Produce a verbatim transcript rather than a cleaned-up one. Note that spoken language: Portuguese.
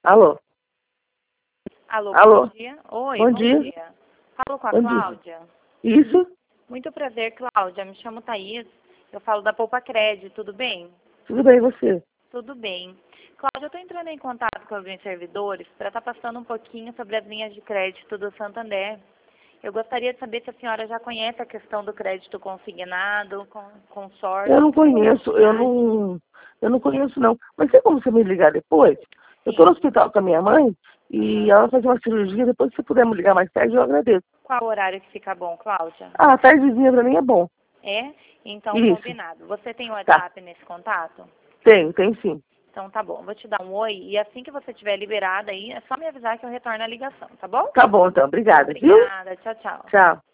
Alô? Alô, Alô? bom dia. Oi, Bom bom, dia. dia. Falo com a Bom dia. Cláudia. Isso? Muito prazer, Cláudia. Me chamo Thaís. Eu falo da Poupa Crédito, tudo bem? Tudo bem, e você? Tudo bem. Cláudia, eu estou entrando em contato com alguns servidores para estar passando um pouquinho sobre as linhas de crédito do Santander. Eu gostaria de saber se a senhora já conhece a questão do crédito consignado, com consórcio. Eu não conheço, eu não, eu não conheço não. Mas tem como você me ligar depois? Eu estou no hospital com a minha mãe e ela vai fazer uma cirurgia. Depois, se puder me ligar mais tarde, eu agradeço. Qual horário que fica bom, Cláudia? Ah, tardezinha pra mim é bom. É? Então, Isso. combinado. Você tem o Tá. WhatsApp nesse contato? Tenho, tenho sim. Então tá bom, vou te dar um oi e assim que você estiver liberada aí, é só me avisar que eu retorno a ligação, tá bom? Tá bom, então. Obrigada, viu? Obrigada, tchau, tchau. Tchau.